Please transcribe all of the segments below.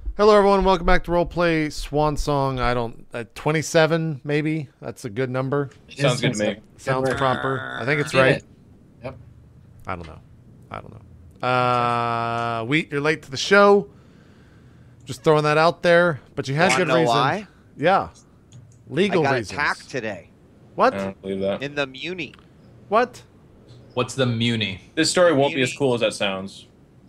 Hello, everyone. Welcome back to Roleplay Swan Song. 27, maybe? That's a good number. Sounds good to me. Sounds Good proper. I think it's Did right. it. Yep. I don't know. Wheat, you're late to the show. Just throwing that out there. But you had Wanna good know reason. why? Yeah. Legal I got reasons. attacked today What? I don't believe that. in the Muni. What? What's the Muni? This story won't be as Muni. cool as that sounds.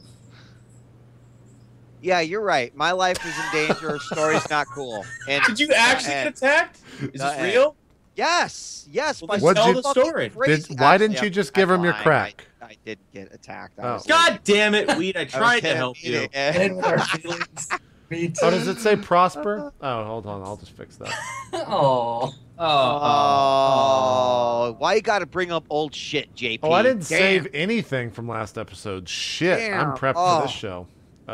Yeah, you're right. My life is in danger. Story's not cool. And Did you actually get attacked? Is this real? Yes. Well, by then tell some the fucking story. crazy- Why didn't Actually, you just give him your I'm crack? I didn't get attacked. Oh. God damn it, Weed! I I was tried to gonna help beat you. it. And with our feelings. Me too. Oh, does it say prosper? Oh, hold on. I'll just fix that. Oh. Oh, why you got to bring up old shit, JP? Oh, I didn't Damn. save anything from last episode. Shit. I'm Damn. prepped for this Oh. show.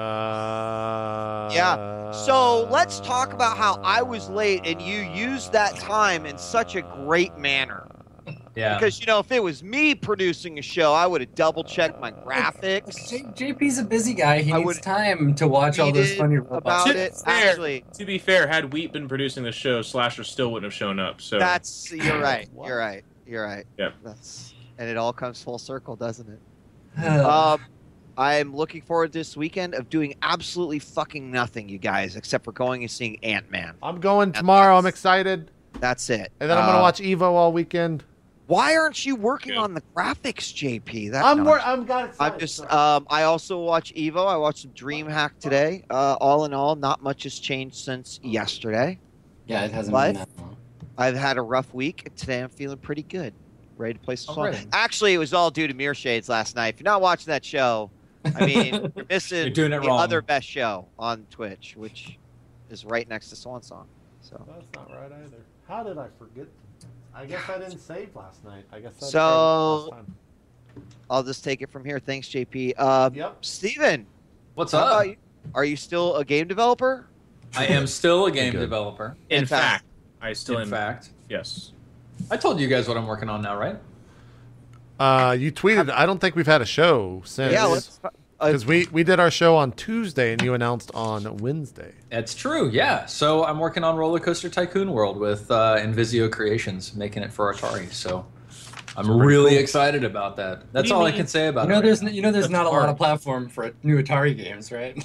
Yeah. So let's talk about how I was late and you used that time in such a great manner. Yeah. Because, if it was me producing a show, I would have double checked my graphics. JP's a busy guy. He I needs would time to watch all those tweeted funny robots. about it. Fair. Actually, To be fair, had Wheat been producing the show, Slasher still wouldn't have shown up. So you're right. You're right. You're right. Yep. And it all comes full circle, doesn't it? Uh, I'm looking forward to this weekend of doing absolutely fucking nothing, you guys, except for going and seeing Ant-Man. I'm going tomorrow. I'm excited. That's it. And then I'm going to watch Evo all weekend. Why aren't you working Yeah. on the graphics, JP? I'm got I'm just. I also watch Evo. I watched some DreamHack today. All in all, not much has changed since yesterday. yeah, it hasn't What? been that long. I've had a rough week. And today I'm feeling pretty good. Ready to play some fun. Alright. Actually, it was all due to Mirror Shades last night. If you're not watching that show, I mean, you're missing You're doing it the wrong. other best show on Twitch, which is right next to Swan Song. So, That's not right either. How did I forget? I guess I didn't save last night. I guess I So- last time. I'll just take it from here. Thanks, JP. Yep. Steven, What's how up? about you? Are you still a game developer? I am still a game Good. developer. in In fact. fact, I still In am. fact, Yes. I told you guys what I'm working on now, right? You tweeted. I don't think we've had a show since. Yeah, let's. Because we did our show on Tuesday and you announced on Wednesday. It's true, yeah. So I'm working on Roller Coaster Tycoon World with Invisio Creations, making it for Atari. So I'm pretty really cool. excited about that. That's do you all I mean? can say about You know, it. there's That's not a hard. lot of platform for new Atari games, right?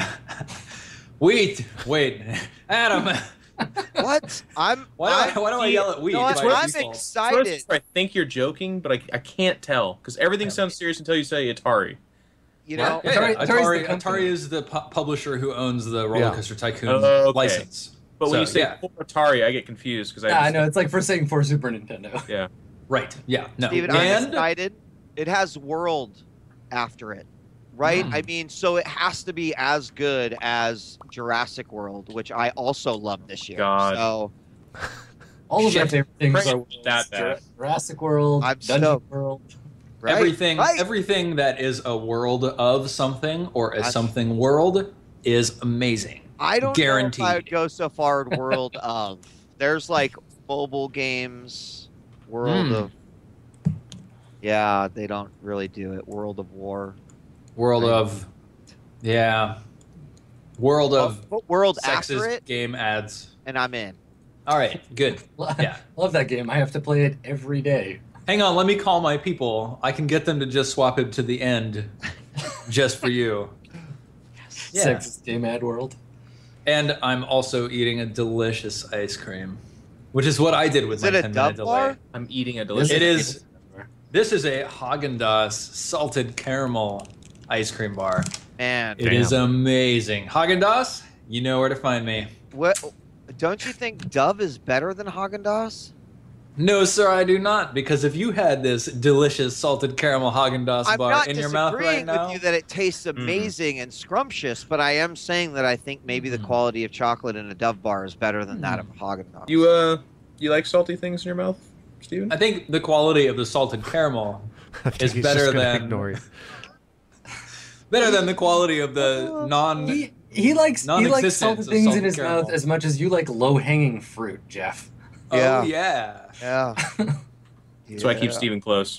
Wait, Adam. What? Why do I yell at Wheat? You know what? by I'm default? excited. First, I think you're joking, but I can't tell because everything sounds serious until you say Atari. You know, Yeah, Atari- yeah, Atari's the Atari, company. Atari is the publisher who owns the Roller Yeah. Coaster Tycoon Okay. license. But when So, you say yeah. for Atari, I get confused because Yeah, I know. It's like for saying for Super Nintendo. Yeah. Right, yeah, no. Steven, I'm And excited. It has World after it, right? Mm. I mean, so it has to be as good as Jurassic World, which I also love this year. God. So All of my Shit. favorite things Bring are it that bad. Jurassic World, I'm Dungeon stoked. World. right? everything Right. that is a world of something or a That's- something world is amazing. I don't Guaranteed. know if I would go so far in World of. There's like mobile games, World Hmm. of. Yeah, they don't really do it. World of War. World Right. of, yeah, world of But World after sexist it, game ads. and I'm in. All right, good. Yeah. Love that game. I have to play it every day. Hang on, let me call my people. I can get them to just swap it to the end, just for you. Yeah. Sexist game ad world. And I'm also eating a delicious ice cream, which is what I did with Is my it a 10-minute Dove delay. bar? I'm eating a delicious. It is. This is a Haagen-Dazs salted caramel ice cream bar. Man, It is amazing. Haagen-Dazs, you know where to find me. what? Don't you think Dove is better than Haagen Dazs? No, sir, I do not. Because if you had this delicious salted caramel Haagen-Dazs I'm bar not in your mouth right disagreeing now, with you that it tastes amazing and scrumptious, but I am saying that I think maybe the quality of chocolate in a Dove bar is better than that of a Haagen Dazs. You like salty things in your mouth, Steven? I think the quality of the salted caramel I think is he's better just gonna than ignore you. better than the quality of the non. He likes Non-existent salted of things salted in his caramel. mouth as much as you like low hanging fruit, Jeff. Oh Yeah. yeah. Yeah. That's why I keep Steven close.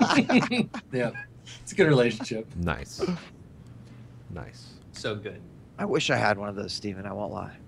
Yeah, it's a good relationship. Nice. Nice. So good. I wish I had one of those, Steven. I won't lie.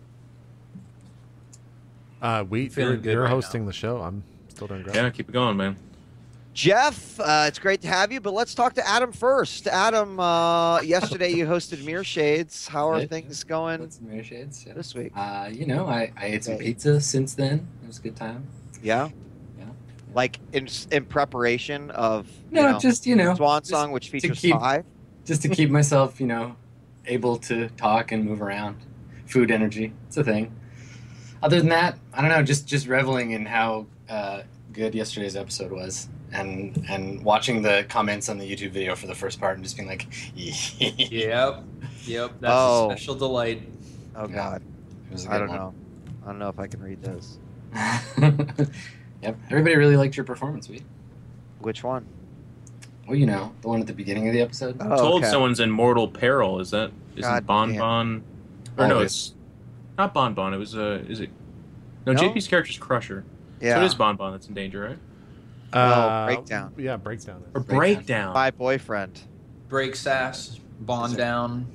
Wheat, Feeling good you're right hosting the show. I'm still doing great. Yeah, keep it going, man. Jeff, it's great to have you, but let's talk to Adam first. Adam, yesterday you hosted Mirror Shades. How are Right. things going That's Mirror Shades. Yeah. this week? I ate some Okay. pizza since then. It was a good time. Yeah? Yeah. Like in preparation of No, just Swan just Song, which to features keep- 5. just to keep myself, able to talk and move around. Food energy, it's a thing. Other than that, I don't know. Just reveling in how good yesterday's episode was, and watching the comments on the YouTube video for the first part, and just being like, Yep. That's Oh. a special delight. Oh, Yeah. God. It was a I good don't one. know. I don't know if I can read those. Yep. Everybody really liked your performance, we. Which one? Well, the one at the beginning of the episode. Oh, Told okay. someone's in mortal peril. Isn't God Bon damn. Bon? Or no, Oh, it's not Bon Bon. It was is it? No, No? JP's character's Crusher. Yeah. So it is Bon Bon that's in danger, right? Breakdown. Yeah, breakdown. Or Breakdown. Breakdown. My boyfriend. Break sass, bond down,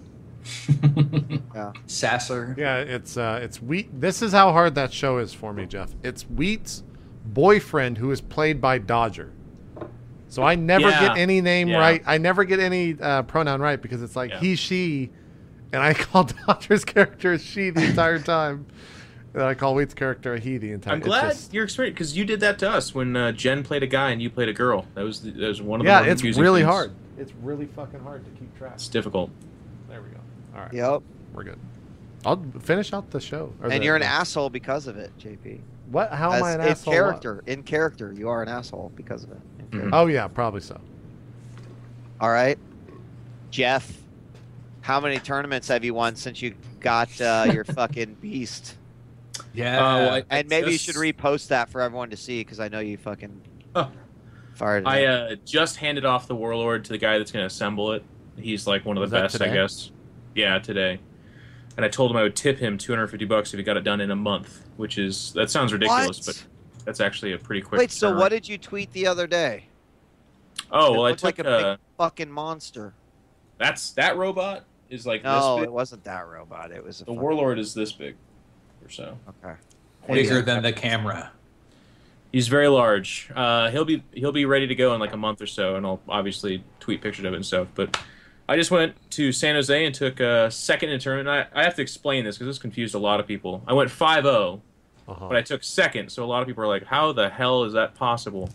sasser. Yeah, it's Wheat. This is how hard that show is for me, Jeff. It's Wheat's boyfriend who is played by Dodger. So I never Yeah. get any name Yeah. right. I never get any pronoun right because it's like Yeah. he, she, and I call Dodger's character she the entire time. And I call Wheat's character a he the entire I'm time. glad you're experienced because you did that to us when Jen played a guy and you played a girl. That was one of the Yeah, more it's confusing really things. hard. It's really fucking hard to keep track. It's difficult. There we go. All right, Yep. we're good. I'll finish out the show. Or And the- you're an asshole because of it, JP. What? How am I an in asshole? character, in character, you are an asshole because of it. In Mhm. character. Oh yeah, probably so. All right, Jeff. How many tournaments have you won since you got your fucking beast? Yeah. well, And maybe you just- should repost that for everyone to see because I know you fucking Oh. fired it. I up. just handed off the Warlord to the guy that's going to assemble it. He's like one of Was the that best, I today? guess. Yeah, today. And I told him I would tip him $250 if he got it done in a month, that sounds ridiculous, What? but that's actually a pretty quick. Wait, so turnaround. what did you tweet the other day? Oh It well, I looked took like a big fucking monster. that robot is like No, this it big. wasn't that robot. It was a The fucking- Warlord is this big, or so. Okay. Bigger than the camera. He's very large. He'll be ready to go in like a month or so, and I'll obviously tweet pictures of it and stuff. But I just went to San Jose and took a second in a tournament. I have to explain this because this confused a lot of people. I went 5-0, but I took second, so a lot of people are like, "How the hell is that possible?"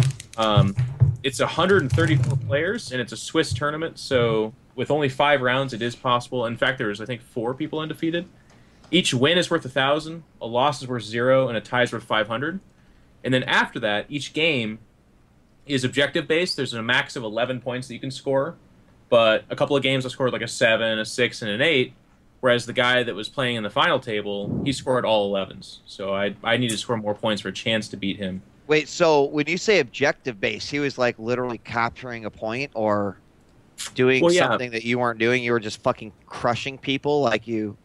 It's 134 players, and it's a Swiss tournament, so with only 5 rounds, it is possible. In fact, there was I think 4 people undefeated. Each win is worth 1,000, a loss is worth 0, and a tie is worth 500. And then after that, each game is objective based. There's a max of 11 points that you can score, but a couple of games I scored like a 7, a 6, and an 8. Whereas the guy that was playing in the final table, he scored all 11s. So I needed to score more points for a chance to beat him. Wait, so when you say objective based, he was like literally capturing a point or doing Well, yeah. something that you weren't doing? You were just fucking crushing people like No,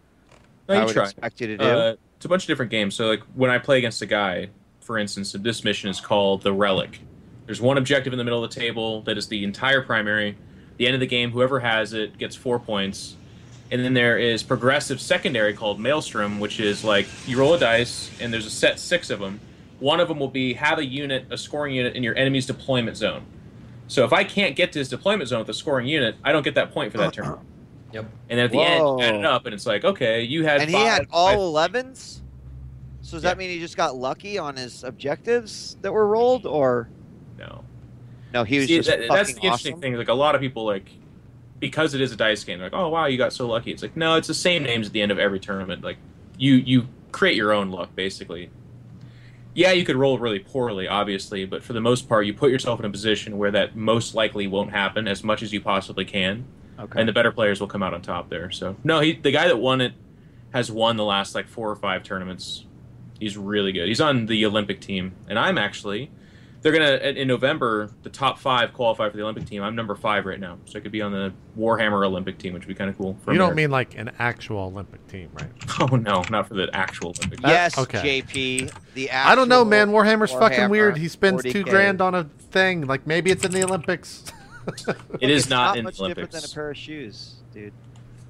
I you would try. expect you to do? It's a bunch of different games. So like when I play against a guy, for instance, this mission is called the Relic. There's one objective in the middle of the table that is the entire primary. The end of the game, whoever has it gets 4 points. And then there is progressive secondary called Maelstrom, which is like you roll a dice and there's a set 6 of them. One of them will be have a scoring unit in your enemy's deployment zone. So if I can't get to his deployment zone with a scoring unit, I don't get that point for that turn. Yep. And then at the end, Whoa. you add it up, and it's like, okay, you had And 5, he had all 5. 11s? So does Yeah. that mean he just got lucky on his objectives that were rolled? Or No. no, he was See, just that's fucking the interesting awesome? thing. Like a lot of people, like because it is a dice game, they're like, oh wow, you got so lucky. It's like no, it's the same names at the end of every tournament. Like you create your own luck basically. Yeah, you could roll really poorly, obviously, but for the most part, you put yourself in a position where that most likely won't happen as much as you possibly can, Okay. and the better players will come out on top there. So no, the guy that won it has won the last like 4 or 5 tournaments. He's really good. He's on the Olympic team, and I'm actually. They're gonna in November. The top 5 qualify for the Olympic team. I'm number 5 right now, so I could be on the Warhammer Olympic team, which would be kind of cool. For You don't America. mean like an actual Olympic team, right? Oh no, not for the actual Olympic. Team. Yes, Okay. JP. The I don't know, actual man. Warhammer's fucking Warhammer, weird. He spends 40K. $2,000 on a thing. Like maybe it's in the Olympics. It is It's not in much the different than a Olympics. pair of shoes, dude.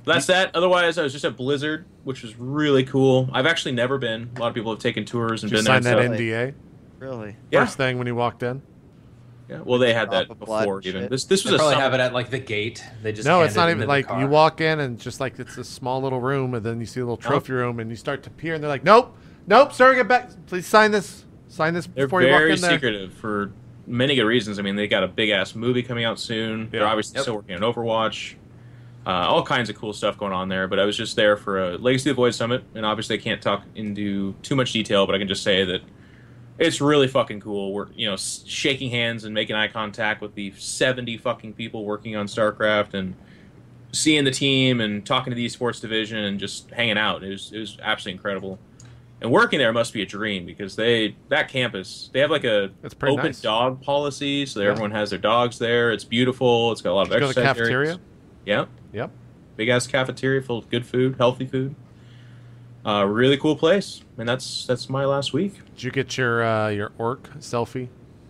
That's that. Otherwise, I was just at Blizzard, which was really cool. I've actually never been. A lot of people have taken tours and Did you been there. sign that and stuff. NDA? Really? Yeah. First thing when you walked in? Yeah. Well, they had Drop that of blood before and even. shit. This They was a probably summer. have it at like the gate. They just No, hand it's it not into even the like car. you walk in and just like it's a small little room, and then you see a little trophy room, and you start to peer, and they're like, "Nope, nope, sir, get back. Please sign this. Sign this They're before you walk very in there." secretive for many good reasons. I mean, they got a big ass movie coming out soon. They're Yeah. obviously Yep. still working on Overwatch. All kinds of cool stuff going on there. But I was just there for a Legacy of the Void Summit, and obviously I can't talk into too much detail, but I can just say that it's really fucking cool. We're shaking hands and making eye contact with the 70 fucking people working on StarCraft, and seeing the team and talking to the esports division and just hanging out. It was absolutely incredible. And working there must be a dream because that campus, they have like a It's pretty open nice. dog policy, so that Yeah. everyone has their dogs there. It's beautiful. It's got a lot of Did you go to the exercise cafeteria? areas. Yeah, Yep. big ass cafeteria full of good food, healthy food. Really cool place, and that's my last week. Did you get your orc selfie?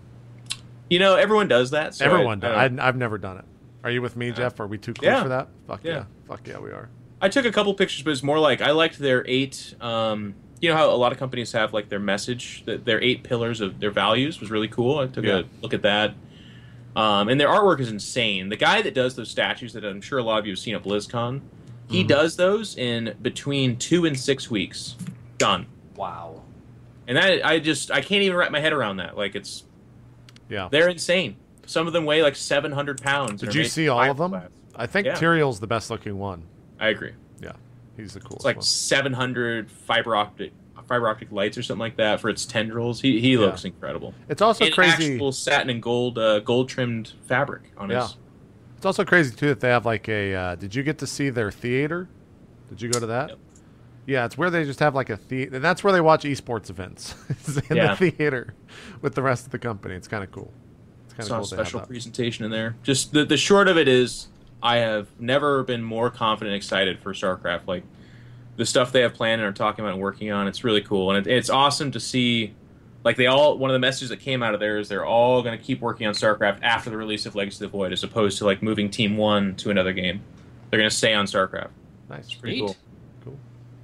Everyone does that. So Everyone I does. I've never done it. Are you with me, Jeff? Are we too close Yeah. for that? Fuck Yeah. yeah. Fuck yeah, we are. I took a couple pictures, but it's more like I liked their 8. You know how a lot of companies have like their message, their 8 pillars of their values was really cool. I took Yeah. a look at that. And their artwork is insane. The guy that does those statues that I'm sure a lot of you have seen at BlizzCon, he does those in between 2 and 6 weeks. Done. Wow. And that I can't even wrap my head around that. Like Yeah. they're insane. Some of them weigh like 700 pounds. Did you see all of them? I think Yeah. Tyrael's the best looking one. I agree. Yeah. He's the coolest It's like one. 700 fiber optic lights or something like that for its tendrils. He looks incredible. It's also And crazy. actual satin and gold trimmed fabric on Yeah. his. It's also crazy too that they have like a. Did you get to see their theater? Did you go to that? Yep. Yeah, it's where they just have like a theater, and that's where they watch esports events. It's in Yeah. the theater with the rest of the company. It's kind of cool. It's kind Saw of a cool to have special that. presentation in there. Just the short of it is, I have never been more confident and excited for StarCraft. Like the stuff they have planned and are talking about and working on, it's really cool, and it's awesome to see. Like one of the messages that came out of there is they're all going to keep working on StarCraft after the release of Legacy of the Void, as opposed to like moving Team 1 to another game. They're going to stay on StarCraft. Nice. Pretty Neat. cool. Cool.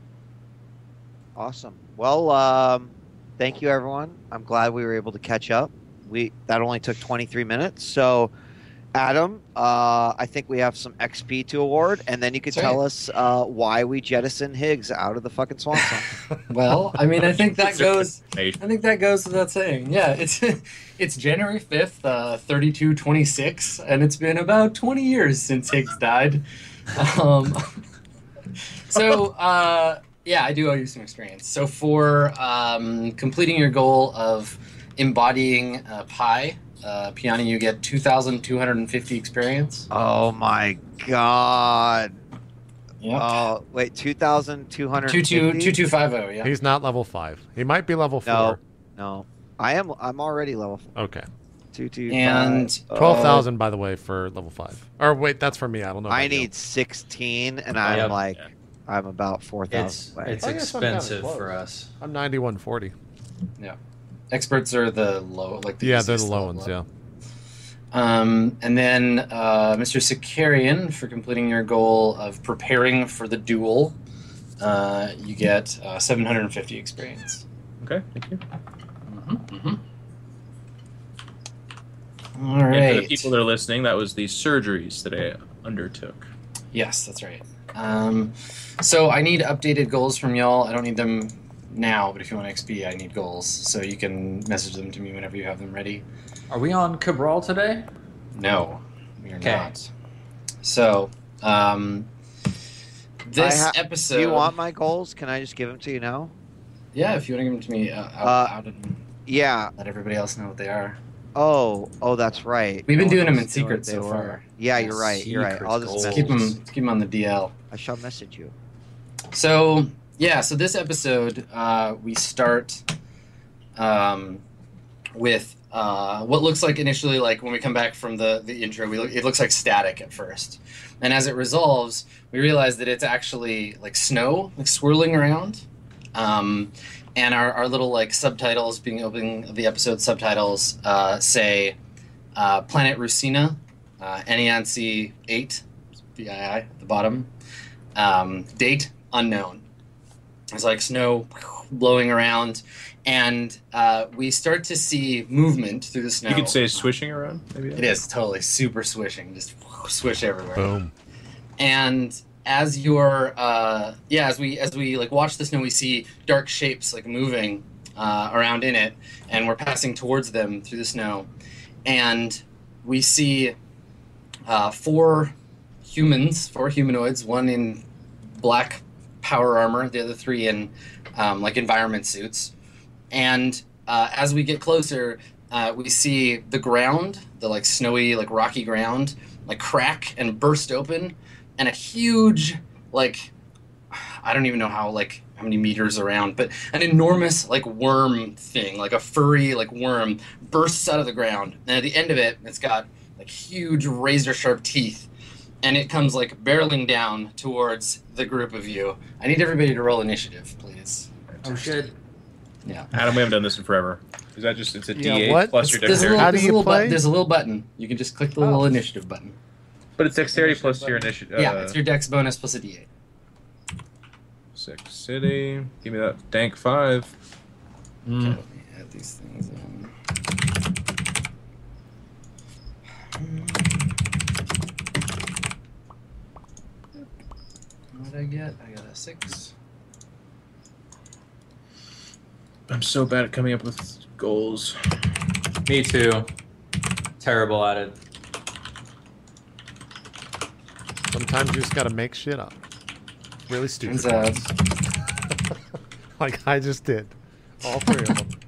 Awesome. Well, thank you, everyone. I'm glad we were able to catch up. That only took 23 minutes. So, Adam, I think we have some XP to award, and then you could That's tell us why we jettisoned Higgs out of the fucking swamp song. Well, I mean, I think that It's a goes. presentation. I think that goes without saying. Yeah, it's January 5th, 3226, and it's been about 20 years since Higgs died. Yeah, I do owe you some experience. So for completing your goal of embodying Pi, Piani, you get 2,250 experience. Oh my god. Yep. Oh, wait, 2,250? 2250, yeah. He's not level 5. He might be level 4. No. No. I'm already level 4. Okay. 225. And 12,000 by the way for level 5. Or wait, that's for me. I don't know. I about you. need 16, and I'm Yep. like, Yeah. I'm about 4,000 It's away. it's I guess I'm kinda expensive close. for us. I'm 9140. experts are the low, like the Yeah, they're the easiest low level ones. up. Yeah. And then Mr. Sakarian, for completing your goal of preparing for the duel, you get 750 experience. Okay, thank you. All And for right. the people that are listening, that was the surgeries that I undertook. Yes, that's right. So I need updated goals from y'all. I don't need them now, but if you want XP, I need goals. So you can message them to me whenever you have them ready. Are we on Cabral today? No, we are Okay. not. So, this episode. Do you want my goals? Can I just give them to you now? Yeah, if you want to give them to me out and Yeah. let everybody else know what they are. Oh, that's right. We've been No one doing them else in knew what secret they so were. far. Yeah, you're right. You're right. Secret I'll just goals. message Keep them on the DL. I shall message you. So this episode we start with what looks like initially, like when we come back from the intro, it looks like static at first, and as it resolves, we realize that it's actually like snow, like swirling around, and our little like subtitles, being opening of the episode subtitles, say Planet Rusina, NEANSI 8, BII at the bottom. Date unknown. There's like snow blowing around, and we start to see movement through the snow. You could say swishing around, maybe? It is totally super swishing, just swish everywhere. Boom. And as you're, as we like watch the snow, we see dark shapes like moving around in it, and we're passing towards them through the snow, and we see four humanoids, one in black power armor, the other three in like environment suits. And as we get closer, we see the ground, the like snowy, like rocky ground, like crack and burst open, and a huge, like, I don't even know how many meters around, but an enormous like worm thing, like a furry like worm, bursts out of the ground. And at the end of it, it's got like huge razor sharp teeth, and it comes like barreling down towards the group of you. I need everybody to roll initiative, please. Oh shit. Yeah. Adam, we haven't done this in forever. Is that just, it's a Yeah, D8 what? plus your There's a dexterity? How do you play? There's a little button. You can just click the little initiative button. But it's dexterity plus your initiative. Yeah, it's your dex bonus plus a d8. Six City. Give me that dank 5. Okay, let me add these things in. What did I get? I got a 6. I'm so bad at coming up with goals. Me too. Terrible at it. Sometimes you just gotta make shit up. Really stupid. Turns out, Like I just did. All three of them.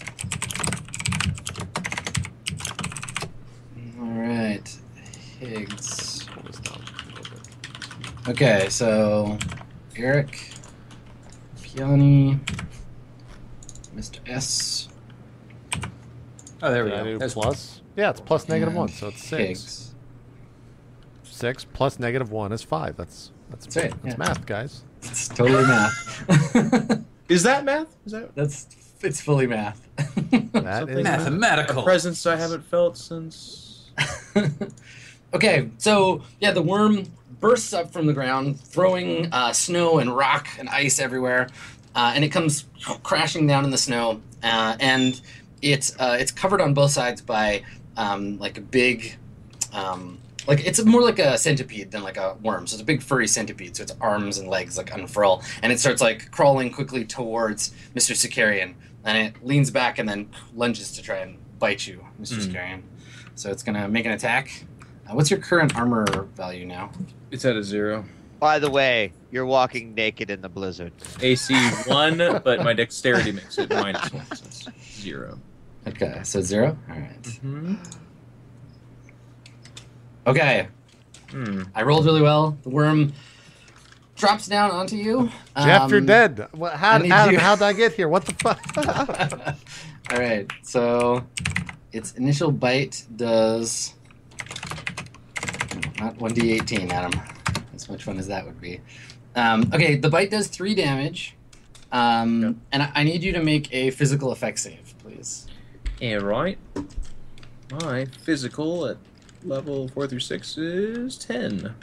alright. Higgs. What was that? A little bit. Okay, so Eric, Piani, Mr. S, Oh, there we Did I go. do There's plus? Yeah, it's plus negative and 1, so it's 6. Higgs. 6 plus negative 1 is 5. That's right, that's yeah. math, guys. It's totally math. Is that math? Is that It's fully math. That is math. a Mathematical. presence I haven't felt since... Okay, so yeah, the worm bursts up from the ground, throwing snow and rock and ice everywhere, and it comes crashing down in the snow, and it's covered on both sides by like a big, like it's more like a centipede than like a worm. So it's a big furry centipede. So its arms and legs like unfurl, and it starts like crawling quickly towards Mr. Sicarian, and it leans back and then lunges to try and bite you, Mr. Sicarian. So it's gonna make an attack. What's your current armor value now? It's at a 0. By the way, you're walking naked in the blizzard. AC 1, but my dexterity makes it -1, so it's 0. Okay, so 0? Alright. Mm-hmm. Okay, I rolled really well. The worm drops down onto you. Jeff, you're dead. What, I need you- how'd I get here? What the fuck? Alright, so its initial bite does... Not 1d18, Adam. As much fun as that would be. Okay, the bite does 3 damage. And I need you to make a physical effect save, please. Yeah, right. My physical at level 4 through 6 is 10.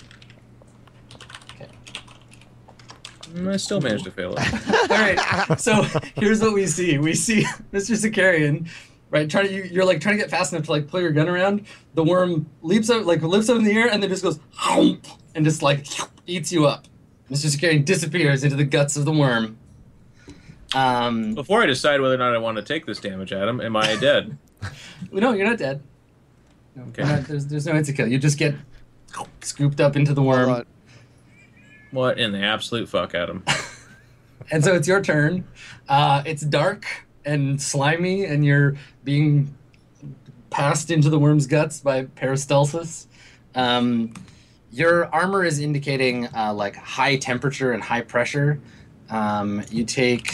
Okay. I still managed to fail it. Alright, so here's what we see. We see Mr. Sicarian, right, you're like trying to get fast enough to like pull your gun around. The worm lifts up in the air and then just goes hump, and just like eats you up. Mr. Sicarian disappears into the guts of the worm. Before I decide whether or not I want to take this damage, Adam, am I dead? No, you're not dead. No, Okay. you're not- there's no instant kill. You just get scooped up into the Hold worm. on. What in the absolute fuck, Adam? And so it's your turn. It's dark and slimy, and you're being passed into the worm's guts by peristalsis. Your armor is indicating like high temperature and high pressure. You take.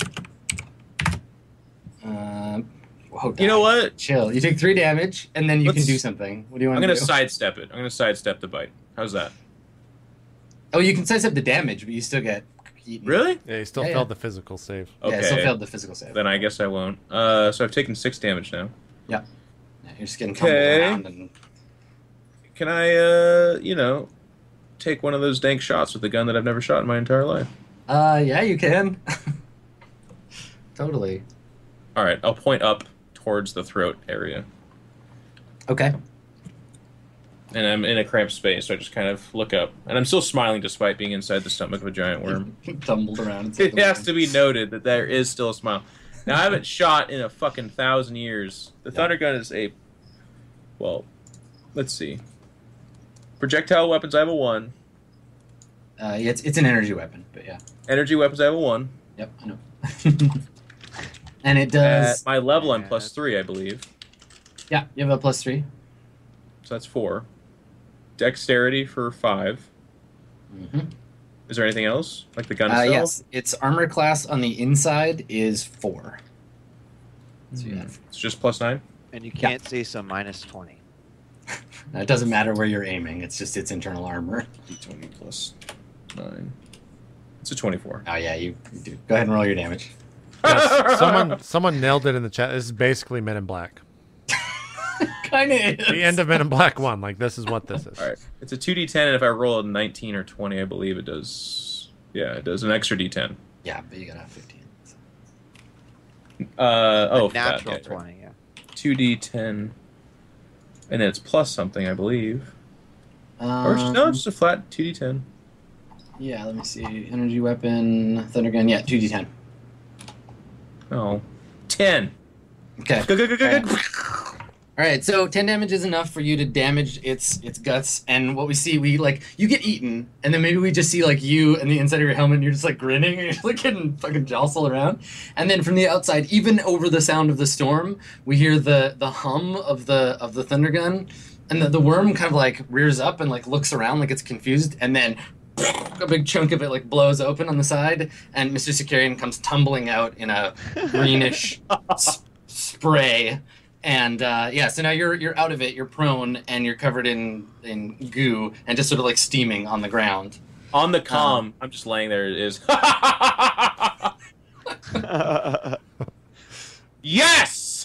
You know what? Chill. You take 3 damage, and then you can Let's- do something. What do you want I'm to going do? to sidestep it. I'm going to sidestep the bite. How's that? Oh, you can sidestep the damage, but you still get eaten. Really? Yeah, you still Yeah, failed yeah. the physical save. Okay. Yeah, still failed the physical save. Then I guess I won't. So I've taken 6 damage now. Yeah, you're just getting tumbled Okay. around and Can I, take one of those dank shots with a gun that I've never shot in my entire life? Yeah, you can. Totally. All right, I'll point up towards the throat area. Okay. And I'm in a cramped space, so I just kind of look up. And I'm still smiling despite being inside the stomach of a giant worm. Tumbled around. It has to be noted that there is still a smile. Now, I haven't shot in a fucking 1,000 years. The Thunder Gun is a... Well, let's see. Projectile weapons, I have a 1. Yeah, it's an energy weapon, but yeah. Energy weapons, I have a 1. Yep, I know. And it does. At my level, I'm +3, I believe. Yeah, you have a +3. So that's 4. Dexterity for 5. Mm-hmm. Is there anything else? Like the gun itself? Yes, its armor class on the inside is 4. So you have, It's just +9? And you can't see, so -20. it doesn't matter where you're aiming. It's just its internal armor. D20 +9. It's a 24. Oh yeah, you do. Go ahead and roll your damage. Yes, someone nailed it in the chat. This is basically Men in Black. Kind of is. The end of Men in Black 1. Like, this is what this is. All right. It's a 2d10, and if I roll a 19 or 20, I believe it does... Yeah, it does an extra d10. Yeah, but you gotta have 15. Natural that, 20, yeah. 2d10, and then it's plus something, I believe. Or Um, no, it's just a flat 2d10. Yeah, let me see. Energy weapon, thunder gun. Yeah, 2d10. Oh. 10. Okay. Good. All right, so 10 damage is enough for you to damage its guts, and what we see, you get eaten, and then maybe we just see like you and the inside of your helmet, and you're just like grinning, and you're just like getting fucking jostled around, and then from the outside, even over the sound of the storm, we hear the hum of the thunder gun, and the worm kind of like rears up and like looks around like it's confused, and then a big chunk of it like blows open on the side, and Mr. Sicarian comes tumbling out in a greenish spray. And so now you're out of it. You're prone, and you're covered in goo, and just sort of like steaming on the ground. On the comm, I'm just laying there. It is. Yes!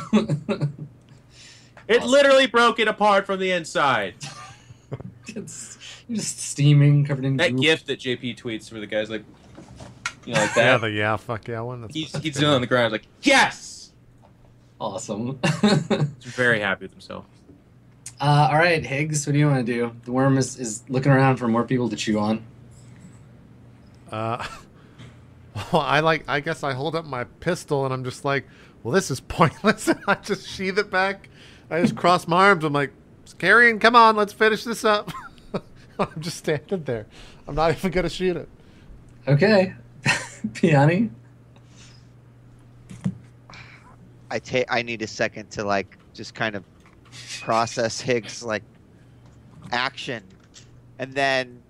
It literally broke it apart from the inside. You're just steaming, covered in That goo. gift that JP tweets where the guy's like, like that. Fuck yeah one. That's He's doing it on the ground. Like, yes! Awesome. He's very happy with himself. All right, Higgs, what do you want to do? The worm is looking around for more people to chew on. Well, I guess I hold up my pistol and I'm just like, well, this is pointless. And I just sheath it back. I just cross my arms. I'm like, Carrion, come on, let's finish this up. I'm just standing there. I'm not even gonna shoot it. Okay. Piani? I need a second to like just kind of process Higgs like action, and then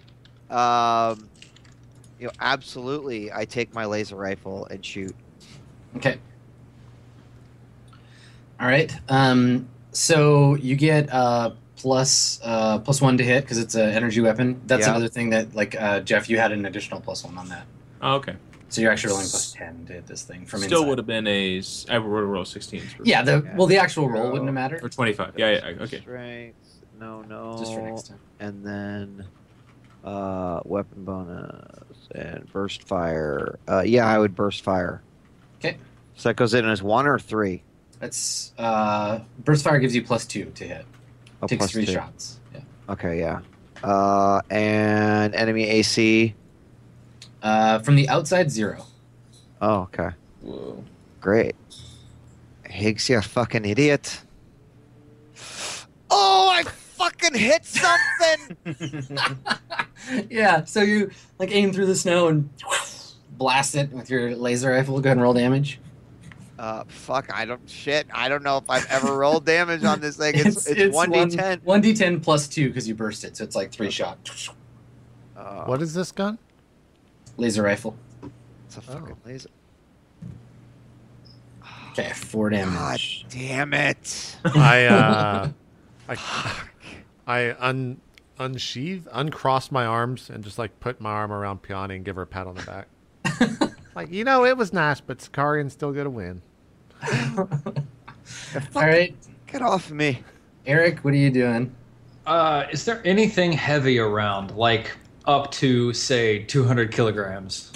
absolutely I take my laser rifle and shoot. Okay. All right. So you get +1 to hit because it's an energy weapon. That's Yeah. another thing that Jeff, you had an additional +1 on that. Oh, okay. So you're actually rolling +10 to hit this thing from Still inside. would have been I would have rolled 16s. Yeah. The actual roll wouldn't have mattered. Or 25. Yeah. Okay. Strength. No. Just for next time. And then weapon bonus and burst fire. I would burst fire. Okay. So that goes in as 1 or 3. That's burst fire gives you +2 to hit. Oh, Takes plus 3 2. shots. Yeah. Okay, yeah. And enemy AC. From the outside, 0. Oh, okay. Whoa. Great. Higgs, you fucking idiot. Oh, I fucking hit something! Yeah. So you aim through the snow and blast it with your laser rifle. Go ahead and roll damage. Fuck, I don't know if I've ever rolled damage on this thing. It's 1d10. 1d10 +2 because you burst it, so it's like 3 shot. What is this gun? Laser rifle. It's a fucking laser. Okay, 4 God damage. damn it. I uncross my arms and just like put my arm around Piani and give her a pat on the back. Like, it was nice, but Sicarian's still gonna win. All right, Get off of me. Eric, what are you doing? Is there anything heavy around, like up to say 200 kilograms?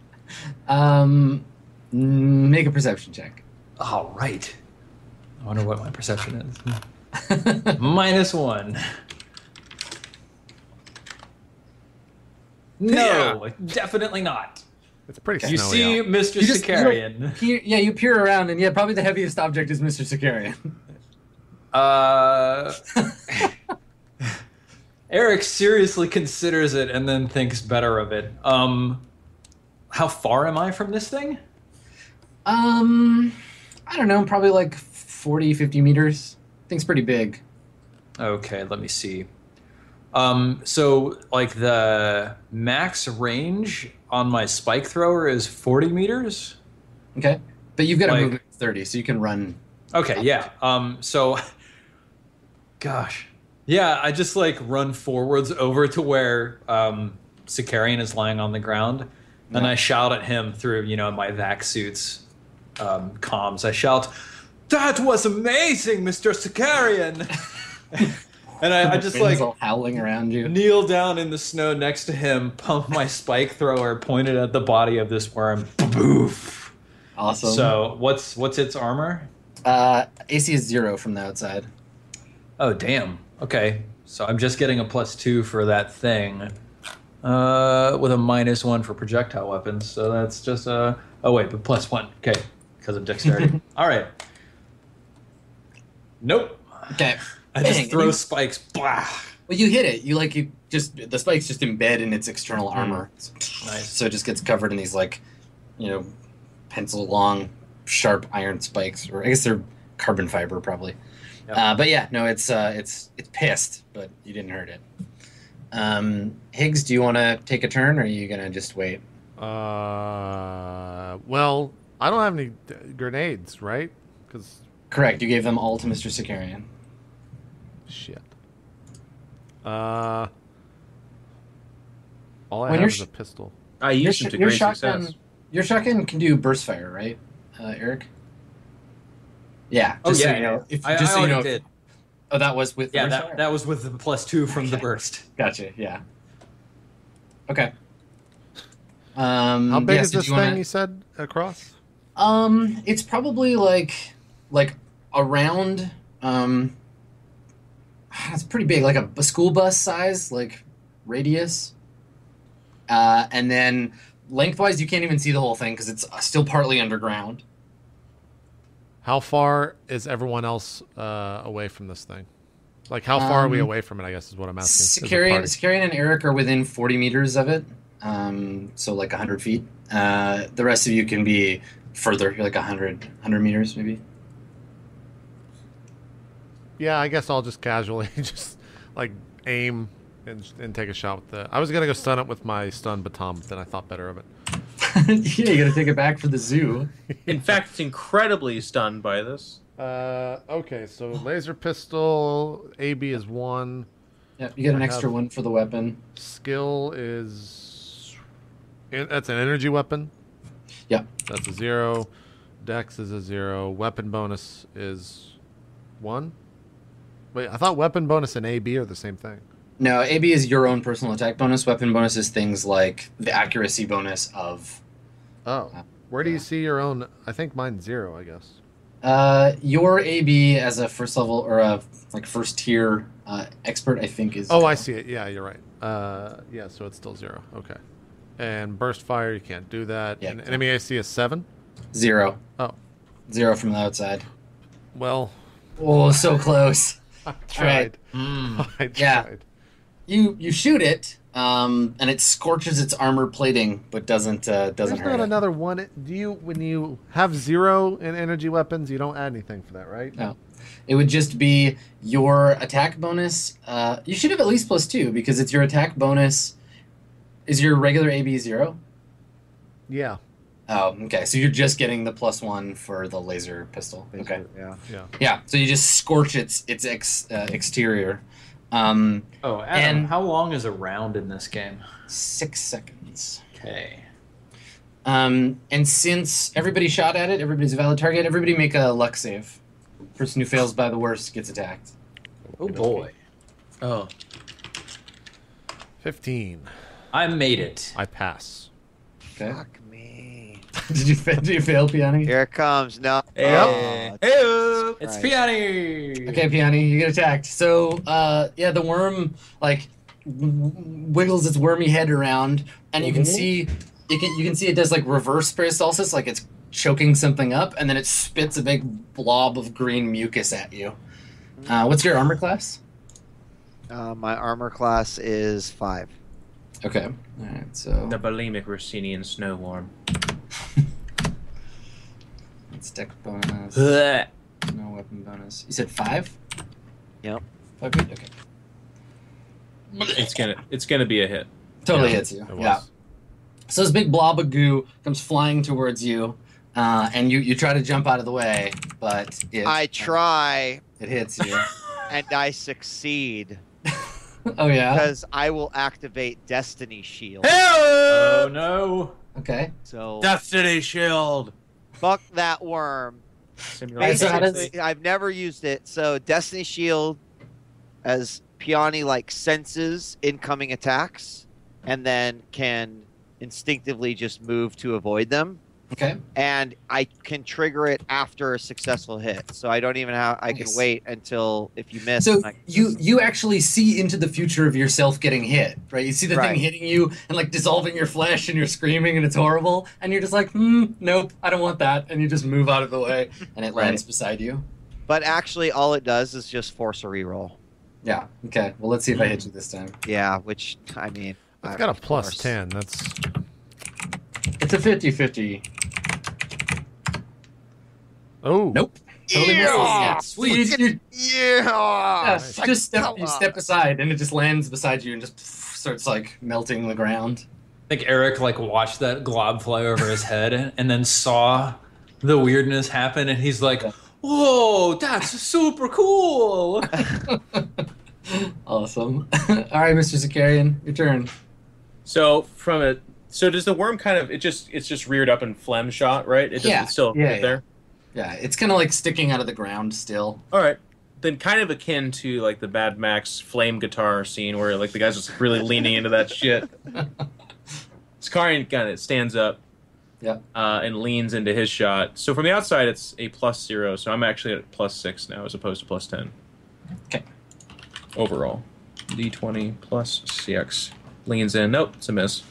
Make a perception check. All right. I wonder what my perception is. -1. No, definitely not. It's pretty You snowy see out. Mr. You just- Sicarian. You peer around, and probably the heaviest object is Mr. Sicarian. Eric seriously considers it and then thinks better of it. How far am I from this thing? I don't know, probably like 40, 50 meters. Thing's pretty big. Okay, let me see. So like the max range on my spike thrower is 40 meters. Okay, but you've got to Like- move it 30, so you can run. Okay, yeah. So, gosh, yeah. I just like run forwards over to where Sicarian is lying on the ground, and I shout at him through my vac suit's comms. I shout, "That was amazing, Mr. Sicarian!" And I just Winds like all howling around you. kneel down in the snow next to him, pump my spike thrower pointed at the body of this worm. Boof. Awesome. So what's its armor? AC is 0 from the outside. Oh damn. Okay. So I'm just getting a +2 for that thing. With a -1 for projectile weapons. So that's just oh wait, but +1. Okay. Because of dexterity. Alright. Nope. Okay. I just Bang, throw and you- spikes. Blah. Well, you hit it. The spikes just embed in its external armor. Nice. So it just gets covered in these pencil long, sharp iron spikes, or I guess they're carbon fiber probably. Yep. But yeah, no, it's pissed, but you didn't hurt it. Higgs, do you want to take a turn, or are you gonna just wait? Well, I don't have any grenades, right? Because Correct. You gave them all to Mr. Sicarian. shit. All I When have you're is a pistol. I used him to great success. Your shotgun can do burst fire, right, Eric? Yeah. Oh just yeah, so you know, if, I just so you already know. did. Oh, that was with Yeah, burst fire? that was with the +2 from the burst. Gotcha. Yeah. Okay. How big yeah, is so this do you wanna- thing you said across? It's probably like around. It's pretty big, like a school bus size, like radius. And then lengthwise, you can't even see the whole thing because it's still partly underground. How far is everyone else away from this thing? Like, how far are we away from it, I guess is what I'm asking. as a party. Sicarian and Eric are within 40 meters of it, so like 100 feet. The rest of you can be further, like 100 meters maybe. Yeah, I guess I'll just casually just, like, aim and take a shot with the... I was going to go stun it with my stun baton, but then I thought better of it. Yeah, you gotta take it back for the zoo. In fact, it's incredibly stunned by this. Okay, so laser pistol, AB is 1. Yep, you get an I extra have- one for the weapon. Skill is... That's an energy weapon. Yeah. That's a 0. Dex is a 0. Weapon bonus is 1. Wait, I thought weapon bonus and AB are the same thing. No, AB is your own personal attack bonus. Weapon bonus is things like the accuracy bonus of Oh. Where do you see your own? I think mine's 0, I guess. your AB as a first level or a first tier expert. I think is. Oh, I see it. Yeah, you're right. Yeah, so it's still 0. Okay. And burst fire, you can't do that. Yeah, And exactly. enemy AC is 7. 0. Oh. 0 from the outside. Well, Oh, so close. I tried. Mm. I tried. Yeah. You shoot it, and it scorches its armor plating, but doesn't There's hurt not it. another one. Do you, when you have 0 in energy weapons, you don't add anything for that, right? No. It would just be your attack bonus. You should have at least +2 because it's your attack bonus. Is your regular AB 0? Yeah. Oh, okay. So you're just getting the +1 for the laser pistol. Okay. Yeah. Yeah. Yeah. So you just scorch its exterior. Oh, Adam, And- how long is a round in this game? 6 seconds. Okay. And since everybody shot at it, everybody's a valid target. Everybody make a luck save. Person who fails by the worst gets attacked. Oh boy. Oh. 15. I made it. I pass. Okay. Fuck me. Did you fail, Piani? Here it comes. No. Hey, Oh, hey, it's Christ. Piani. Okay, Piani, you get attacked. So, yeah, the worm wiggles its wormy head around, and you can see you can see it does like reverse peristalsis, like it's choking something up, and then it spits a big blob of green mucus at you. What's your armor class? My armor class is 5. Okay. All right. So The bulimic Rossinian snow worm. it's dex bonus. Blech. No weapon bonus. You said 5? Yep. 5 feet? Okay. It's gonna be a hit. Totally Yeah, hits you. it was. Yeah. So this big blob of goo comes flying towards you, and you try to jump out of the way, but I try it hits you. and I succeed Oh yeah. because I will activate Destiny Shield. Oh no. Okay. So Destiny Shield. fuck that worm. Simulation. So how does- Basically, I've never used it. So Destiny Shield, as Piani like senses incoming attacks, and then can instinctively just move to avoid them. Okay. And I can trigger it after a successful hit. So I don't even have. I can Nice. wait until if you miss. So I can- you actually see into the future of yourself getting hit, right? You see the Right. thing hitting you and like dissolving your flesh, and you're screaming, and it's horrible, and you're just like, nope, I don't want that, and you just move out of the way, and it Right. lands beside you. But actually, all it does is just force a reroll. Yeah. Okay. Well, let's see if I hit you this time. Yeah, which I mean, It's got a of plus course. 10. That's It's a 50-50. oh Nope. Totally misses. Yeah! Sweet. You Yeah. just step aside, and it just lands beside you, and just starts like melting the ground. I think Eric like watched that glob fly over his head and then saw the weirdness happen, and he's like, "Whoa, that's super cool!" Awesome. All right, Mr. Zakarian, your turn. So does the worm kind of it's just reared up and phlegm shot, right? It doesn't Yeah. still Yeah, get yeah. there. Yeah, it's kind of like sticking out of the ground still. All right. Then kind of akin to like the Mad Max flame guitar scene where like the guy's just really leaning into that shit. Skarian kind of stands up Yeah. and leans into his shot. So from the outside it's a +0, so I'm actually at +6 now as opposed to +10. Okay. Overall. D20 plus CX. Leans in. Nope, it's a miss.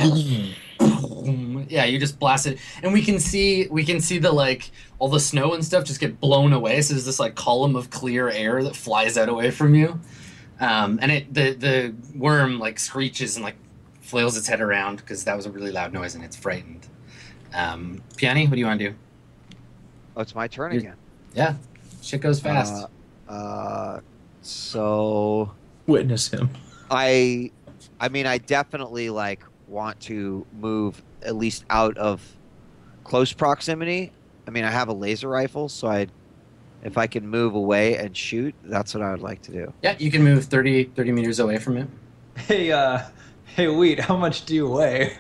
Yeah, you just blast it, and we can see the like all the snow and stuff just get blown away. So there's this like column of clear air that flies out away from you, and the worm like screeches and like flails its head around because that was a really loud noise and it's frightened. Piani, what do you want to do? Oh, it's my turn You're- again. Yeah, shit goes fast. So Witness him. I mean, I definitely like want to move at least out of close proximity. I mean, I have a laser rifle, so if I can move away and shoot, that's what I would like to do. Yeah, you can move 30 meters away from it. Hey, Wheat, how much do you weigh?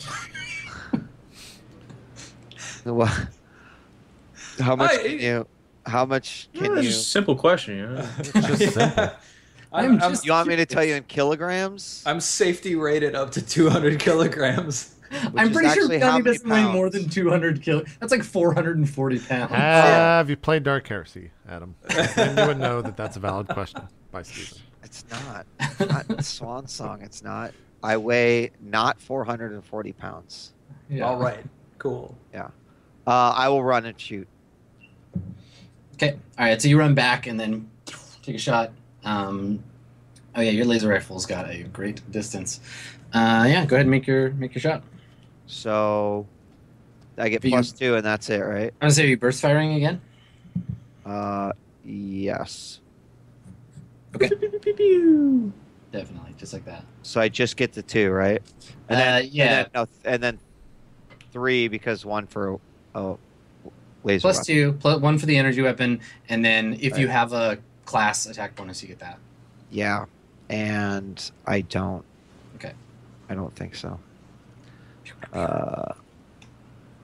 Well, how much I- can you? How much can It's you? just a simple question, you know? just simple. I'm You want me to tell you in kilograms? I'm safety rated up to 200 kilograms. I'm is pretty sure actually how Piani many doesn't weigh more pounds? than 200 kilos. That's like 440 pounds. Have you played Dark Heresy, Adam? Then you would know that that's a valid question by Steven. It's not. Not Swan Song. It's not. I weigh not 440 pounds. Yeah. All right, cool. I will run and shoot. Okay. All right. So you run back and then take a shot. Oh yeah, your laser rifle's got a great distance. Yeah. Go ahead and make your shot. So I get But you- +2, and that's it, right? I'm gonna say you burst firing again. Yes. Definitely, just like that. So I just get the 2, right? Yeah. And then 3 because 1 for laser. Plus weapon. 2, plus 1 for the energy weapon, and then if you Right. have a class attack bonus, you get that. Yeah, and I don't. Okay. I don't think so.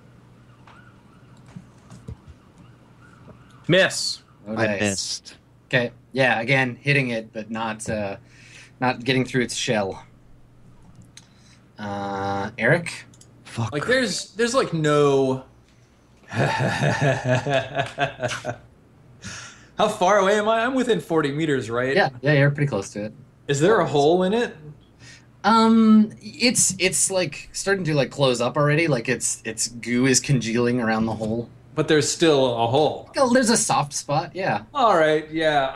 Miss. No I dice. missed. Okay. Yeah. Again, hitting it, but not getting through its shell. Eric. Fuck. Like there's like no. How far away am I? I'm within 40 meters, right? Yeah. Yeah. You're pretty close to it. Is there a hole in it? It's like starting to like close up already. Like its goo is congealing around the hole. But there's still a hole. Oh, there's a soft spot. Yeah. All right, yeah.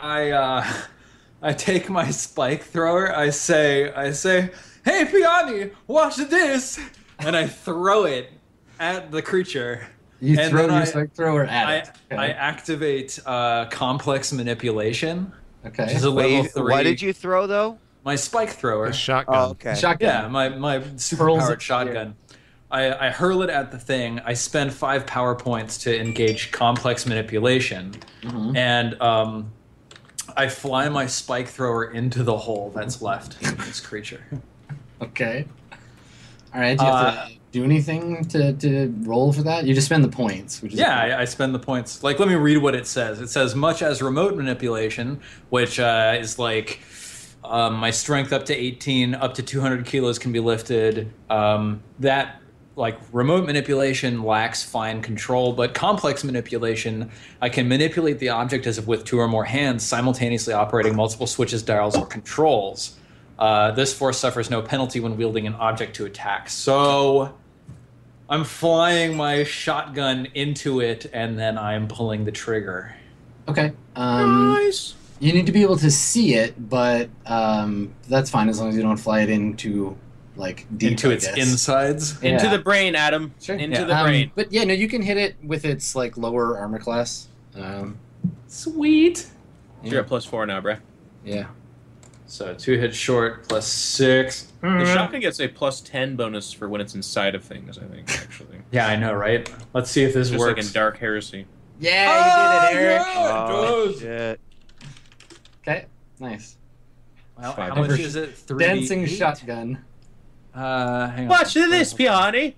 I take my spike thrower. I say, "Hey, Piani, watch this!" And I throw it at the creature. You And throw then your I- spike thrower at it. I activate complex manipulation, which Okay. is a level Wait, 3. what did you throw though? My spike thrower. A shotgun. Oh, okay. Shotgun. Yeah, my Hurls superpowered it shotgun. I hurl it at the thing. I spend 5 power points to engage complex manipulation, Mhm. and I fly my spike thrower into the hole that's left in this creature. Okay. All right. Do you have to do anything to roll for that? You just spend the points, which is Yeah, I spend the points. Like, let me read what it says. It says, much as remote manipulation, which is like my strength up to 18, up to 200 kilos can be lifted. That, like, remote manipulation lacks fine control, but complex manipulation, I can manipulate the object as if with 2 or more hands, simultaneously operating multiple switches, dials, or controls. This force suffers no penalty when wielding an object to attack. So I'm flying my shotgun into it, and then I'm pulling the trigger. Okay. Nice. You need to be able to see it, but that's fine as long as you don't fly it into like deep Into I its guess. insides. Into Yeah. the brain, Adam. Sure. Into Yeah. the brain. But yeah, no, you can hit it with its like lower armor class. Sweet. You're at +4 now, bruh. Yeah. So 2 hits short plus 6. The shotgun gets a +10 bonus for when it's inside of things, I think, actually. Yeah, I know, right? Let's see if this Just like works. in Dark Heresy. Yeah, you did it, Eric. Oh shit! Okay. Nice. Well, how Five. much is it? 3D8? Dancing shotgun. Hang on. Watch this, Piani!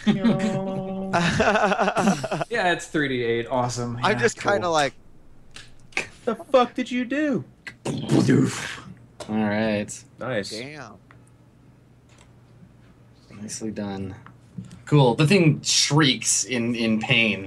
Yeah, it's 3d8. Awesome. I'm Yeah, just cool. kind of like, The fuck did you do? All right. Nice. damn. Nicely done. Cool. The thing shrieks in pain.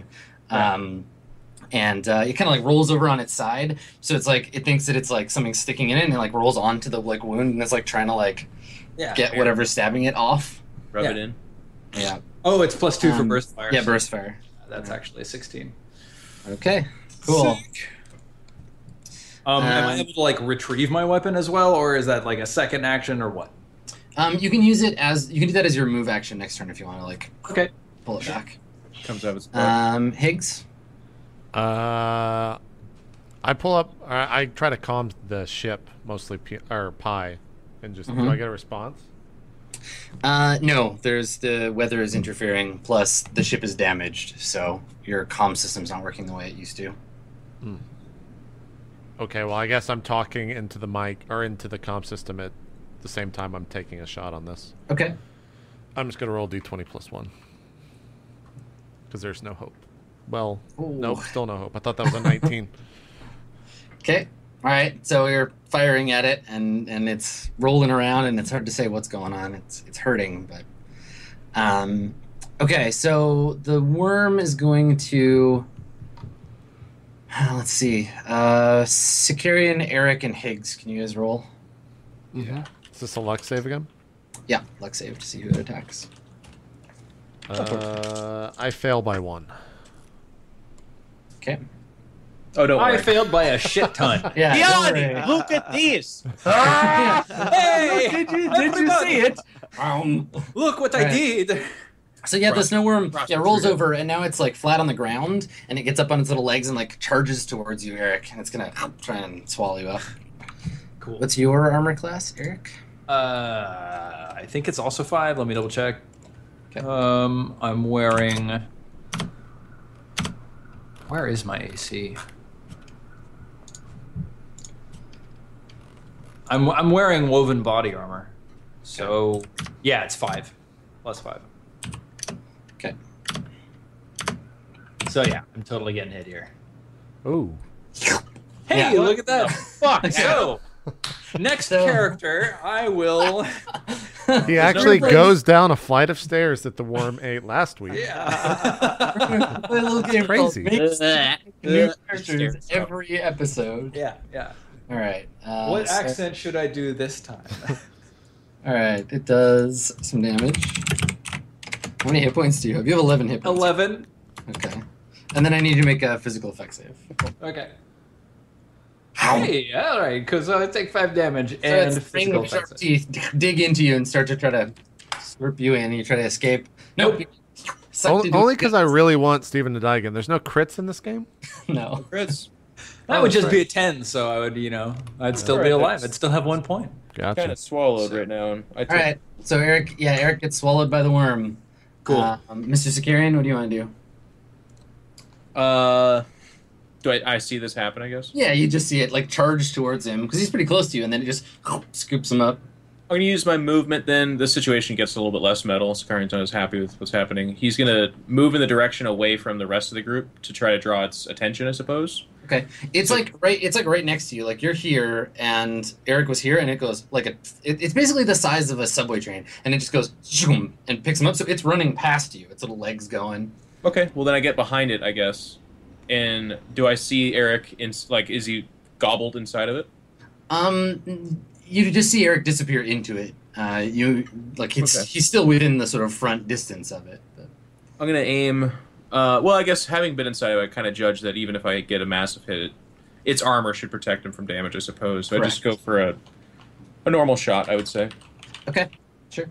And it kind of like rolls over on its side, so it's like it thinks that it's like something sticking in it, and it like rolls onto the like wound, and it's like trying to like Yeah. get whatever's stabbing it off. Rub Yeah. it in. Yeah, Oh, it's +2 for Um, burst fire. yeah, burst fire. That's actually a 16. Okay, cool. Sick. Am I able to like retrieve my weapon as well, or is that like a second action, or what? You can use it as you can do that as your move action next turn if you want to like Okay. pull it back. Comes out of its butt. Higgs. I pull up. I try to calm the ship, mostly Pi, and just do I get a response? No, there's the weather is interfering. Plus, the ship is damaged, so your comm system's not working the way it used to. Okay, well, I guess I'm talking into the mic or into the comm system at the same time I'm taking a shot on this. Okay. I'm just gonna roll d20 + 1 because there's no hope. Well, nope, still no hope. I thought that was a 19. Okay. All right. So you're firing at it, and it's rolling around, and it's hard to say what's going on. It's hurting, but okay. So the worm is going to let's see. Sicarian, Eric, and Higgs. Can you guys roll? Is this a luck save again? Yeah, luck save to see who it attacks. I fail by 1. Okay. Oh, don't I worry. failed by a shit ton. Yeah. don't worry. Piani, look at these! Hey! Did you see it? Look what I Right. did! So yeah, the snow worm Cross rolls through. over, and now it's like flat on the ground, and it gets up on its little legs and like charges towards you, Eric, and it's gonna try and swallow you up. Cool. What's your armor class, Eric? I think it's also 5. Let me double check. Okay. I'm wearing. Where is my AC? I'm wearing woven body armor. So yeah, it's 5. +5. Okay. So yeah, I'm totally getting hit here. Ooh. Hey, Yeah. look at that! Fuck. So, next So- character, I will. He actually no goes down a flight of stairs that the worm ate last week. Yeah. Play a little game called crazy. Make new characters Stairs. every episode. yeah, yeah. All right. What so- accent should I do this time? All right. It does some damage. How many hit points do you have? You have 11 hit points. 11. Okay. And then I need you to make a physical effect save. Okay. Hey, all right, because I take 5 damage So and its ring physical of sharp effects. teeth dig into you and start to try to slurp you in. You try to escape. Nope. Sucked into Only its because I guts. really want Steven to die again. There's no crits in this game? No. Crits. That Oh, would just that's be right. a 10, so I would, I'd still be Alright, alive. that's- I'd still have 1 point. Kind Gotcha. of swallowed right now. And I took, All right. So Eric gets swallowed by the worm. Cool. Mr. Sakarian, what do you want to do? Do I see this happen? I guess Yeah, you just see it like charge towards him because he's pretty close to you, and then it just scoops him up. I'm gonna use my movement. Then the situation gets a little bit less metal. Carrington is happy with what's happening. He's gonna move in the direction away from the rest of the group to try to draw its attention, I suppose. Okay, it's like right next to you. Like you're here, and Eric was here, and it goes like it's basically the size of a subway train, and it just goes zoom and picks him up. So it's running past you. Its little legs going. Okay, well then I get behind it, I guess. And do I see Eric in is he gobbled inside of it? You just see Eric disappear into it. He's still within the sort of front distance of it. But. I'm gonna aim. Well, I guess having been inside of it, I kind of judge that even if I get a massive hit, its armor should protect him from damage, I suppose. So I just go for a normal shot, I would say. Okay, sure.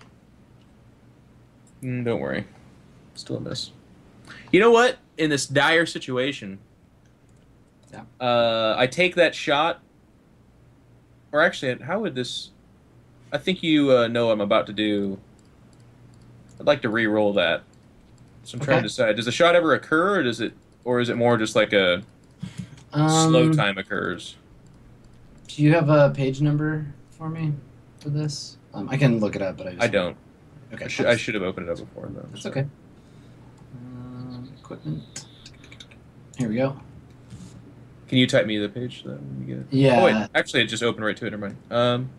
Don't worry, still a miss. You know what? In this dire situation, Yeah. I take that shot. Or actually, how would this? I think you know what I'm about to do. I'd like to re-roll that. So I'm trying Okay. to decide: does the shot ever occur, or is it more just like a slow time occurs? Do you have a page number for me for this? I can look it up, but I don't. Okay, I should have opened it up before, though. That's okay. Equipment. Here we go. Can you type me the page that when you get it? Yeah. Oh wait, actually, it just opened right to it. Never mind.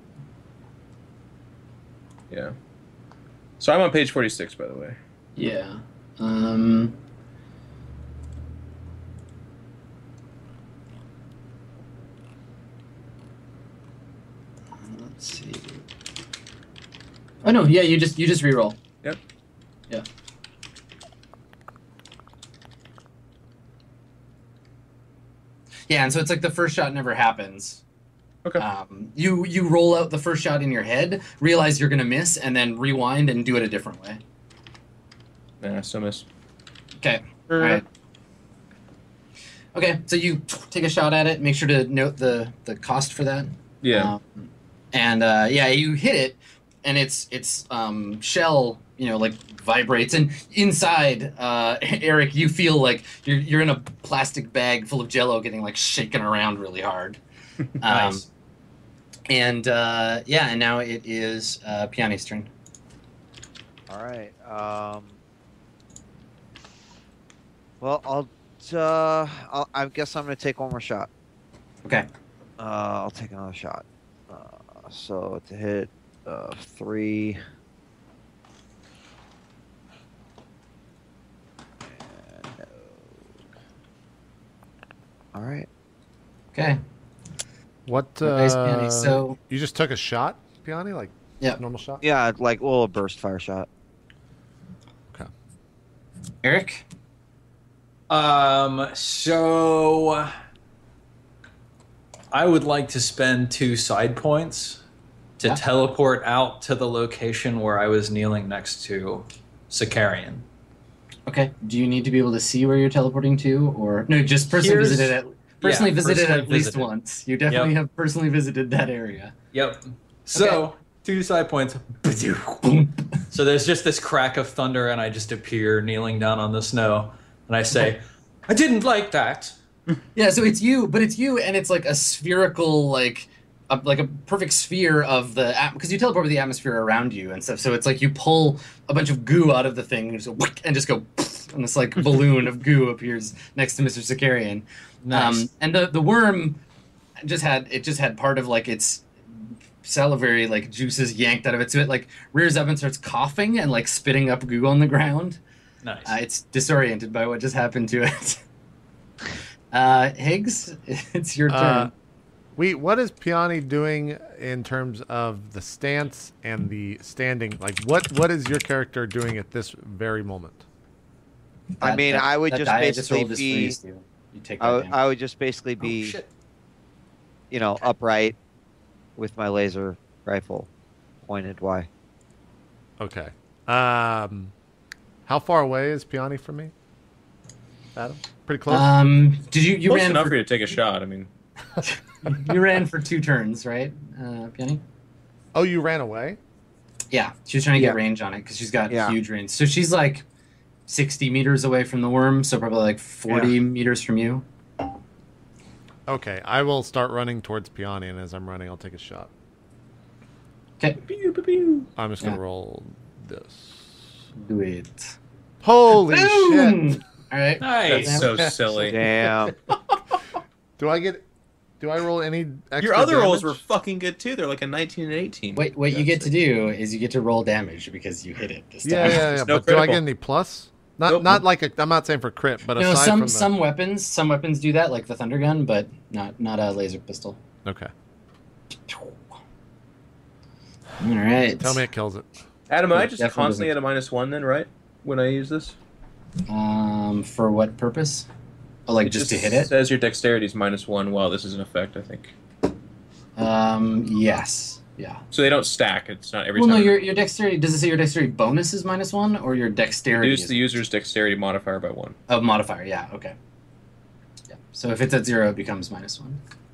Yeah. So I'm on page 46, by the way. Yeah. Let's see. Oh no! Yeah, you just re-roll. Yep. Yeah. Yeah, and so it's like the first shot never happens. Okay. You roll out the first shot in your head, realize you're gonna miss, and then rewind and do it a different way. Nah, still miss. Okay. All right. Okay, so you take a shot at it. Make sure to note the cost for that. Yeah. You hit it, and its shell, like vibrates, and inside, Eric, you feel like you're in a plastic bag full of Jello, getting like shaken around really hard. Nice. And now it is Piani's turn. All right. Well, I guess I'm gonna take one more shot. Okay. I'll take another shot. So to hit 3. And, all right. Okay. What? Nice, Piani. So You just took a shot, Piani? Like Yeah. normal shot? Yeah, like a burst fire shot. Eric. So I would like to spend 2 side points to Yeah. teleport out to the location where I was kneeling next to Sakarian. Okay. Do you need to be able to see where you're teleporting to, or no? Just personally visited it. Personally visited personally at least visited. once. You definitely Yep. have personally visited that area. Yep. So 2 side points. So there's just this crack of thunder, and I just appear kneeling down on the snow, and I say, "I didn't like that." Yeah, so it's you, and it's like a spherical, like a perfect sphere of the because you teleport with the atmosphere around you and stuff. So it's like you pull a bunch of goo out of the thing and just go, and just go, and this like balloon of goo appears next to Mr. Sicarian. Nice. And the worm just had part of like its salivary like juices yanked out of it, so it like rears up and starts coughing and like spitting up goo on the ground. Nice. It's disoriented by what just happened to it. Higgs, it's your turn. What is Piani doing in terms of the stance and the standing? Like, what is your character doing at this very moment? I mean, I would that just die basically rolled is be. free, Steve. You take that damage. I would just basically Oh, be, shit. upright with my laser rifle pointed. Why? Okay. How far away is Piani from me? Adam? Pretty close? Did you Close ran enough for, for you to take a shot. I mean, you ran for 2 turns, right, Penny? Oh, you ran away? Yeah, she was trying to get Yeah. range on it because she's got Yeah. huge range. So she's like 60 meters away from the worm, so probably like 40 meters from you. Okay, I will start running towards Piani, and as I'm running, I'll take a shot. Okay, I'm just going to Yeah. roll this. do it. Holy Boom! shit! All right. Nice. that's so silly. Damn. Do I roll any extra Your other rolls damage? were fucking good too. They're like a 19 and 18. What you get to do is you get to roll damage because you hit it this time. Yeah. No But do I critical. get any plus? Not Nope. not like I'm not saying for crit, but No, aside from some weapons do that, like the thunder gun, but not a laser pistol. Okay, All right. tell me it kills it. Adam, I Yeah, just definitely constantly doesn't- at a -1 then, right? When I use this? For what purpose? Oh, like just to hit it? says your dexterity is -1 while this is in effect, I think. Yes. Yeah. So they don't stack. It's not every Well, no, time. your dexterity. Does it say your dexterity bonus is -1 or your dexterity? Reduce is the user's dexterity modifier by 1. Oh, modifier. Yeah. Okay. Yeah. So if it's at 0, it becomes -1.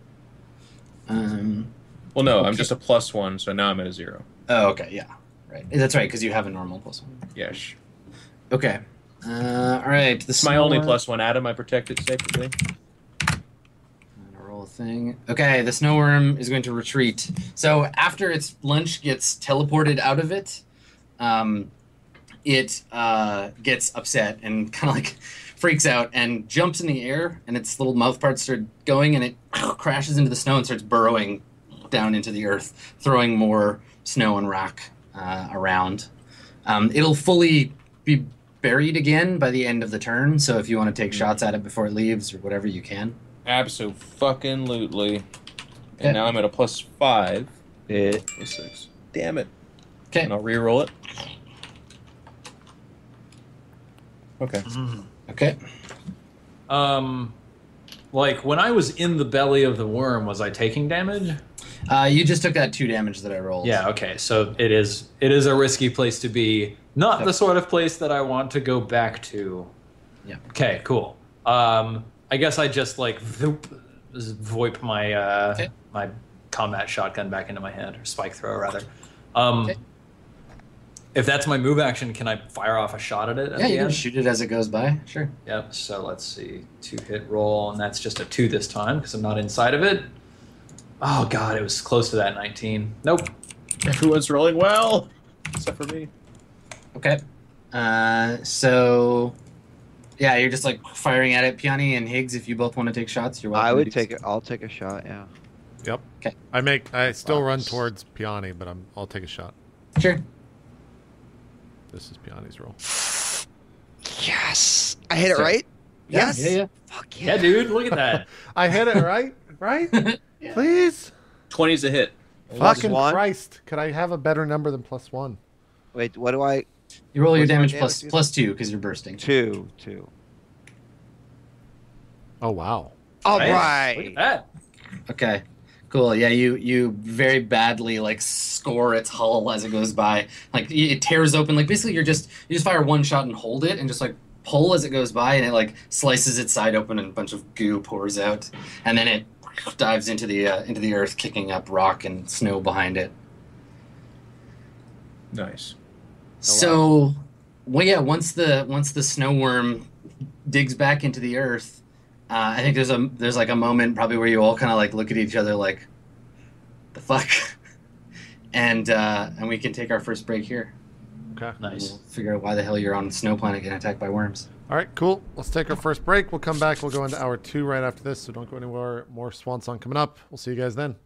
Well, no, I'm Okay. just a +1, so now I'm at a 0. Oh, okay. Yeah. Right. That's right, because you have a normal +1. Yes. Okay. All right. This is my only +1. Adam, I protect it safely. Roll a thing. Okay, the snow worm is going to retreat. So after its lunch gets teleported out of it, it gets upset and kind of like freaks out and jumps in the air, and its little mouth parts start going, and it crashes into the snow and starts burrowing down into the earth, throwing more snow and rock around. It'll fully be buried again by the end of the turn, so if you want to take shots at it before it leaves or whatever, you can. Absolutely. Okay. And now I'm at a +5. It, +6. Damn it. Okay. And I'll re-roll it. Okay. Okay. Like when I was in the belly of the worm, was I taking damage? You just took that 2 damage that I rolled. Yeah. Okay. So it is a risky place to be. Not the sort of place that I want to go back to. Yeah. Okay. Cool. I guess I just like voip my Okay. my combat shotgun back into my hand, or spike throw rather. Okay. If that's my move action, can I fire off a shot at it? At Yeah, the you can end? shoot it as it goes by. Sure. Yep. So let's see, 2-hit roll, and that's just a 2 this time because I'm not inside of it. Oh god, it was close to that 19. Nope. Everyone's rolling well, except for me. Okay. So, yeah, you're just like firing at it, Piani and Higgs. If you both want to take shots, you're welcome. I to would do take so. it. I'll take a shot. Yeah. Yep. Okay. I still run towards Piani, but I'll take a shot. Sure. This is Piani's roll. Yes. I hit it So- right. Yeah, Yes. Yeah. Fuck Yeah, dude, look at that. I hit it right, right? Yeah. Please. 20's a hit. Fucking +1? Christ! Could I have a better number than +1? Wait. What do I? You roll your What's my damage damage again? plus 2 because you're bursting. 2. Oh wow. All Nice. right. Look at that. Okay. Cool. Yeah, you very badly like score its hull as it goes by. Like it tears open. Like basically, you just fire one shot and hold it, and just like pull as it goes by, and it like slices its side open, and a bunch of goo pours out, and then it dives into the earth, kicking up rock and snow behind it. Nice. So, well, yeah. Once the snow worm digs back into the earth, I think there's like a moment probably where you all kind of like look at each other like, the fuck, and we can take our first break here. Okay. Nice. We'll figure out why the hell you're on Snow Planet getting attacked by worms. All right, cool. Let's take our first break. We'll come back. We'll go into hour 2 right after this, so don't go anywhere. More Swan Song coming up. We'll see you guys then.